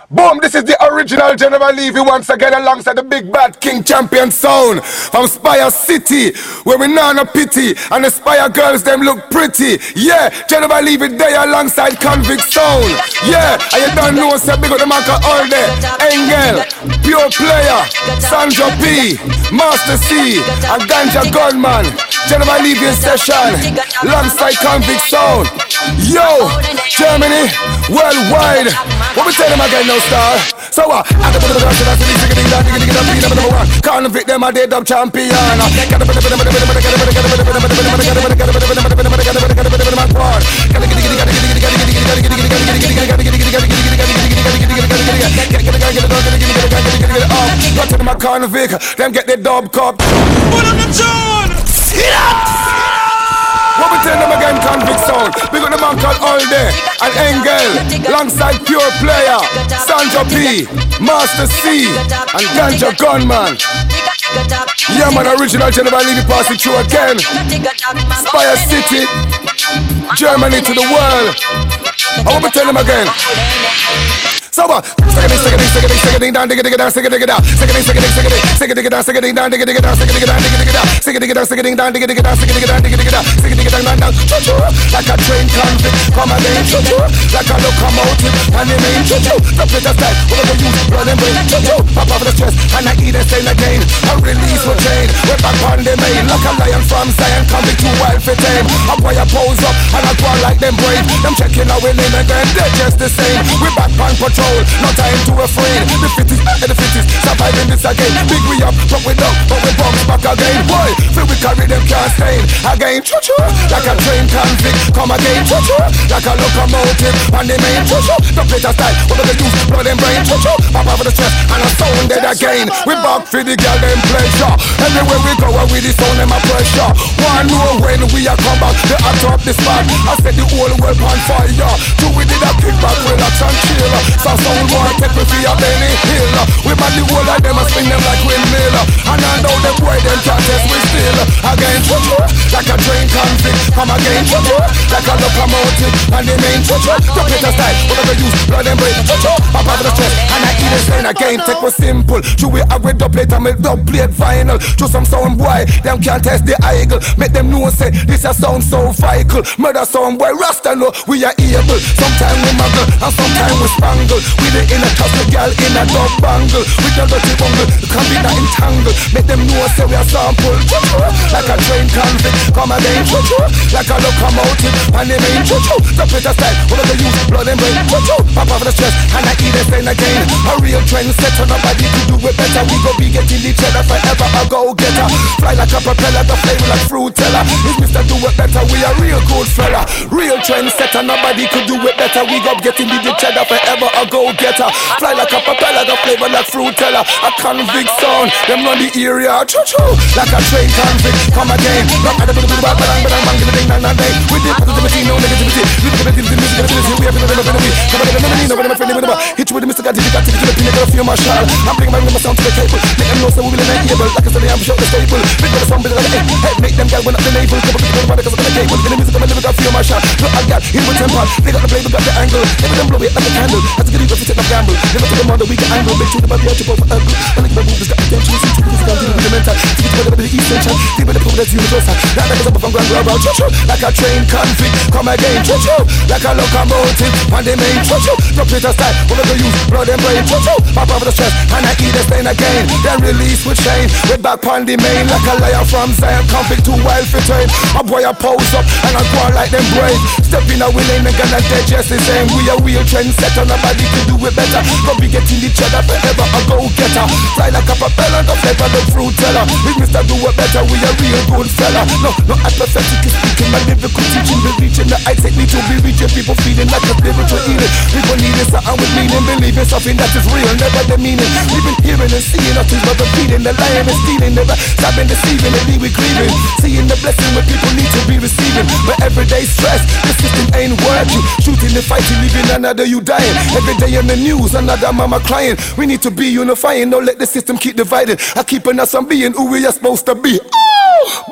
Boom, this is the original General Levy once again alongside the Big Bad King Champion Sound from Spire City, where we know no pity, and the Spire girls them look pretty. Yeah, General Levy there alongside Convict Sound. Yeah, and you don't know, say big up the man all day. Engel, Pure Player, Sandra P, Master C, and Ganja Gunman. General Levy session alongside Convict Sound. Yo, Germany, worldwide. What we tell them again now, star? So what? I got the dance, number one. Convict them a dead dub champion. Got to my convict, them get the dub cup. Put on the tune. Sit up. What we tell them again, Convict Sound? We got the man called All Day and Engel, alongside Pure Player, Sandra P, Master C, and Ganja Gunman. Yeah man, original General Levy passing through again. Spire City, Germany to the world. I want to tell them again. So what? Second down, dig it down, second dig it down, second dig it down, second down, dig it down, second dig it down, second dig it down, second down, dig it down, second dig it down, dig it down, second dig it down, down, like a train convict, come again, like a locomotive, and they mean the Peter style, whatever you run and brain, pop off the stress, and I eat and stay again, a release for chain, we're back on the main, like a lion from Zion, coming too wild for tame, a boy a pose up, and I go like them brave, them checking our name again, they're just the same, we're back on patrol. No time to afraid. The fittest and the fittest surviving this again. Big we up, but we down, but we bounce back again. Boy, feel we carry them can't stain. Again, choo-choo, like a train convict. Come again, choo-choo, like a locomotive. And the main choo-choo, the Peter style. What do they use? Blood and brain, choo-choo. Pop over the stress and a sound dead again. We back for the girl them pleasure. Everywhere we go, with the sound them a pressure. One know when we are come back, the hot up the spot. I set the whole world on fire. Two we did a kickback, relax and chill. Sound boy, take me for your Benny Hill. We man the whole of them and swing them like windmill. And I know them boy, them can't test we still. Again, choo-choo, like a train convict. Come again, choo-choo, like a locomotive. And the main choo-choo, the Peter style. Whatever use, blood and brain, choo-choo. Pop out of the stress, and I eat it saying again. Take was simple. Should we have with double plate and make double plate vinyl? Show some sound boy, them can't test the eagle. Make them know say, this a sound so vital. Murder sound boy, Rasta know we are able. Sometimes we muggle, and sometimes we spangle. We the inner toss the girl in a dog bangle. We the dirty bungle, you can't be that entangle. Make them know say we are sample. Like a train convict, come again, like a locomotive. And they mean the Peter style, whatever they use, blood and brain. Pop off the stress, and I eat it then again. A real trend set on nobody to do it better. We go be getting each other forever, a go-getter. Fly like a propeller, the flame like fruit teller. If Mr. Do it better, we a real good fella. Real trend set on nobody could do it better. We go getting each other forever, a go-getter. Fly like a propeller, the flavor like fruit teller. A convict sound, them run the area. Choo-choo, like a train convict. Come again, not at the bang, bang, bang, bang, give a ding, dang, dang, dang. We did positivity, no negativity. We did the music, we have the enemy. Come on, the friendly with them. Hit you with the Mr. Gadget, you got to get to the pinnacle of your marshal. I'm bringing my number sound to the table. Make them know so we will enable. Like I said, I'm sure the stable. Big brother sound, building like a head. Make them guys went up the navel. Couple people about it because of the cable. In the music, I'm a lyrical for your marshal. Look, I got hit with temper. They got the blade, we got the angle. Every them blow it like a candle. That's a good ego, take no gamble. Never to them on the weekend angle. Make sure the body out to go for ugly. I like my moves, got attention. See to this guy, dealing with the mental. See to whatever the essential. Deep in the proof that's universal. That is up from ground global. Choo-choo, like a train convict. Come again, choo-choo, like a locomotive. And they main choo-choo, the Peter style. Whatever you use, blood and brain. Choo-choo, pop over the stress. And I eat it then again. Then release with chain. We're back on the main. Like a lion from Zion. Convict too wild for time. A boy a pose up. And I go on like them brave. Step in a will and gonna digest the same. We a real trend setter. Nobody can do it better. Go be getting each other forever. A go-getter. Fly like a propeller. The flavor the fruit teller. If Mr. Do it better, we a real good fella. No apathetic is speaking. My lyrical teaching. The reaching the I take me to be reaching. People feeding like a spiritual eating. People needing something with meaning. Believing something that is real. Never the meaning. We've been hearing and seeing nothing but the feeding. The lying and stealing. Never stopping deceiving. And we grieving. Seeing the blessing when people need to be receiving. But everyday stress. The system ain't working. Shooting and fighting. Leaving another you dying. Every day in the news. Another mama crying. We need to be unifying. Don't let the system keep dividing. I keep on us on being who we are supposed to be. Oh,